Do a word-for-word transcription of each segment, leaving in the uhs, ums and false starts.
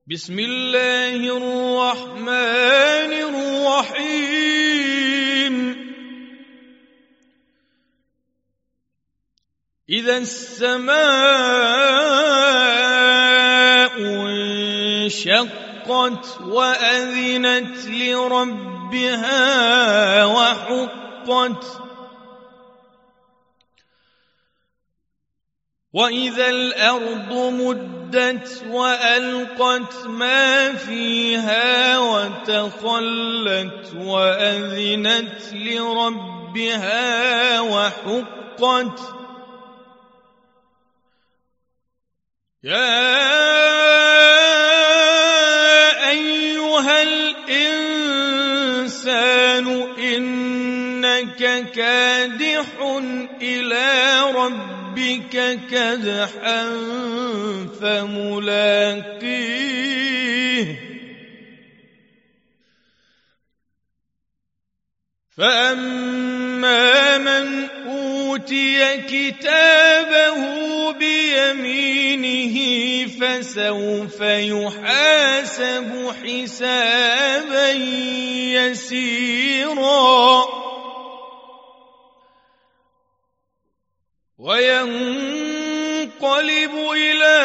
بسم الله الرحمن الرحيم إذا السماء انشقت وأذنت لربها وحقت وإذا الأرض مدت وألقت ما فيها وتخلت وأذنت لربها وحقت يا أيها الإنسان إنك كادح إلى ربك ربك كدحا فملاقيه فأما من أوتي كتابه بيمينه فسوف يحاسب حسابا يسيرا وينقلب إلى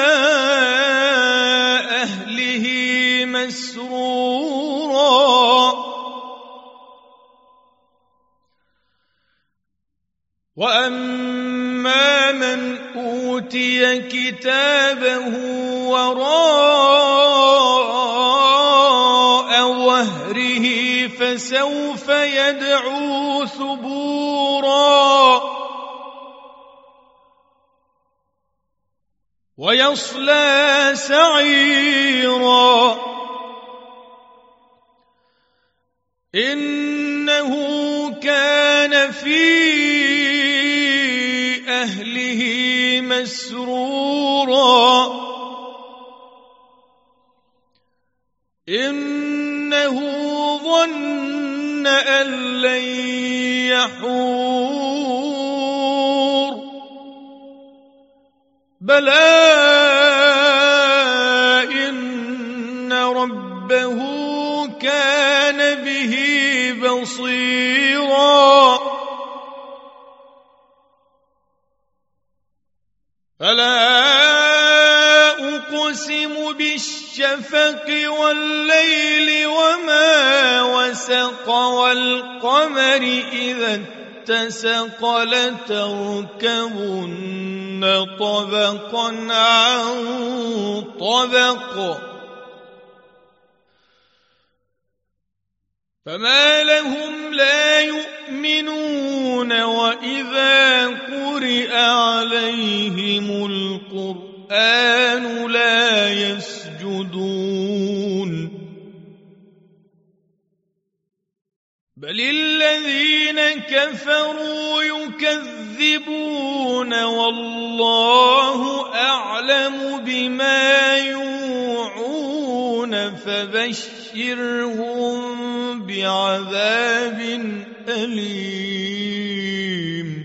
أهله مسرورا وأما من أوتي كتابه وراء ظهره فسوف يدعو ثبورا ويصلى سعيرا إنه كان في أهله مسرورا إنه ظن أن لن يحور بلى إن ربه كان به بصيرا فلا أقسم بالشفق والليل وما وسق والقمر إذا اتسق لتركبن طبقا عن طبق فما لهم لا يؤمنون وإذا قرئ عليهم القرآن لا يسجدون بل الذين كفروا يكذبون والله أعلم بما يوعون فبشرهم بعذاب أليم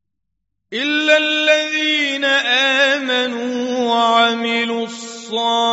إلا الذين آمنوا وعملوا الصالحات